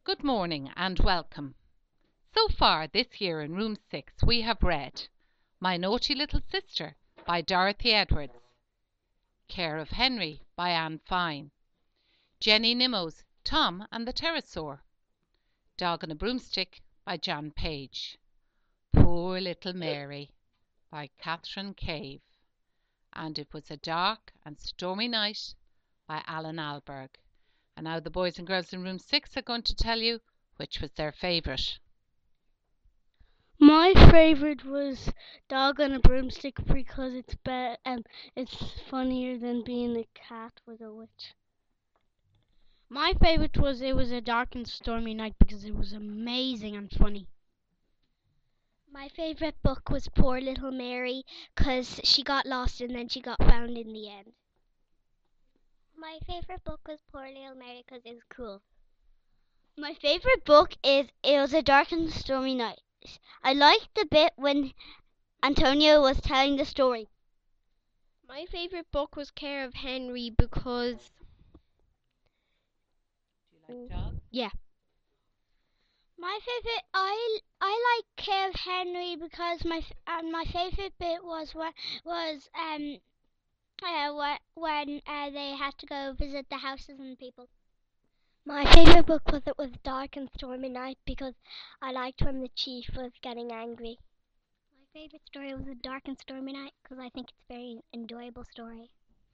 Good morning and welcome. So far this year in Room 6 we have read My Naughty Little Sister by Dorothy Edwards, Care of Henry by Anne Fine, Jenny Nimmo's Tom and the Pterosaur, Dog on a Broomstick by John Page, Poor Little Mary by Catherine Cave, and It Was a Dark and Stormy Night by Alan Alberg. And now the boys and girls in Room 6 are going to tell you which was their favourite. My favourite was Dog on a Broomstick because it's funnier than being a cat with a witch. My favourite was It Was a Dark and Stormy Night because it was amazing and funny. My favourite book was Poor Little Mary because she got lost and then she got found in the end. My favourite book was Poor Little Mary because it was cool. My favourite book is It Was a Dark and Stormy Night. I liked the bit when Antonio was telling the story. My favourite book was Care of Henry because... Do you like dogs? Yeah. My favourite, I like Care of Henry because my favourite bit was when they had to go visit the houses and people. My favourite book was It Was Dark and Stormy Night because I liked when the chief was getting angry. My favourite story was A Dark and Stormy Night because I think it's a very enjoyable story.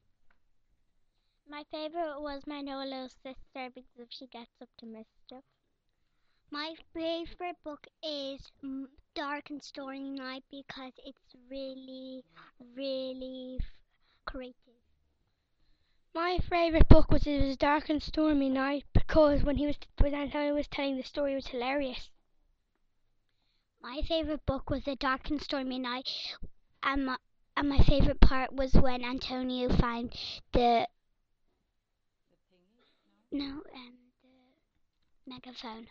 My favourite was My No Little Sister because she gets up to mischief. My favourite book is Dark and Stormy Night because it's really, really creative. My favourite book was It Was a Dark and Stormy Night because when Antonio was telling the story, it was hilarious. My favourite book was A Dark and Stormy Night, and my favourite part was when Antonio found the megaphone.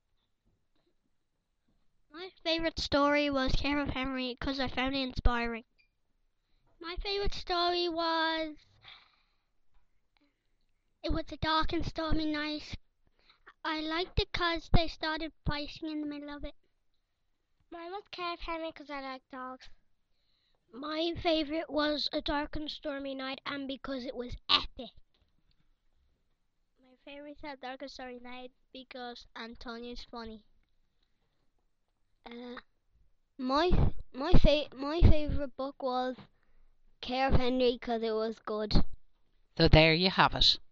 My favourite story was Care of Henry because I found it inspiring. My favourite story was It Was a Dark and Stormy Night. I liked it because they started fighting in the middle of it. Mine was Care of Henry because I like dogs. My favourite was A Dark and Stormy Night and because it was epic. My favourite is A Dark and Stormy Night because Antonio is funny. My favourite book was Care of Henry because it was good. So there you have it.